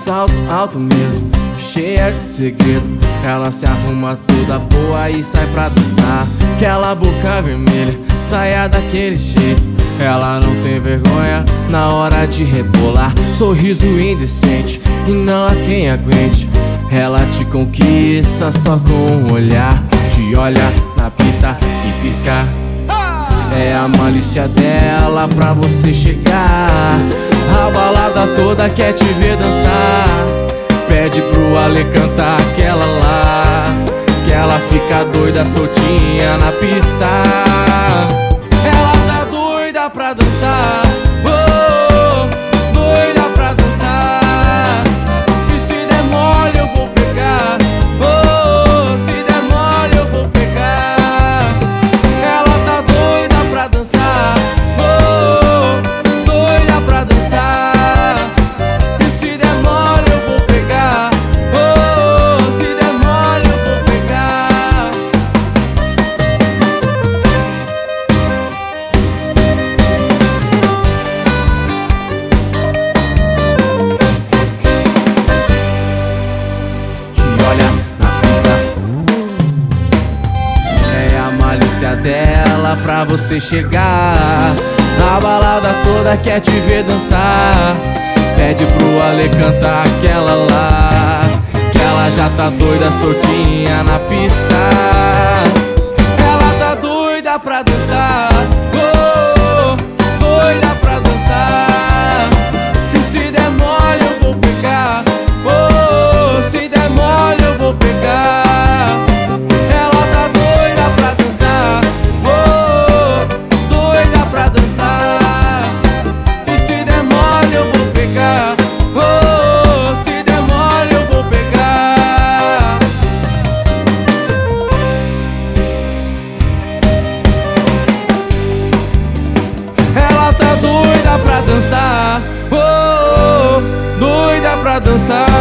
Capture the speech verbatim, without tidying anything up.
salto alto mesmo, cheia de segredo. Ela se arruma toda boa e sai pra dançar. Aquela boca vermelha, saia daquele jeito. Ela não tem vergonha na hora de rebolar. Sorriso indecente e não há quem aguente. Ela te conquista só com um olhar. Te olha na pista e pisca. É a malícia dela pra você chegar. A balada toda quer te ver dançar. Pede pro Ale cantar aquela lá, que ela fica doida soltinha na pista. Ela tá doida pra dançar, oh, doida pra dançar. E se der mole eu vou pegar, oh, se der mole eu vou pegar. Ela tá doida pra dançar, oh, doida pra dançar. E se der mole eu vou pegar, oh, se der mole eu vou pegar. Te olha na pista, é a malícia dela pra você chegar. A balada toda quer te ver dançar. Pede pro Ale cantar aquela lá, que ela já tá doida soltinha na pista. Ela tá doida pra dançar, oh, doida pra dançar. E se der mole eu vou pegar, oh, se der mole eu vou pegar. Ela tá doida pra dançar, oh, doida pra dançar. E se der mole eu vou pegar, oh, se der mole eu vou pegar. Ela tá doida pra dançar, oh, doida pra dançar.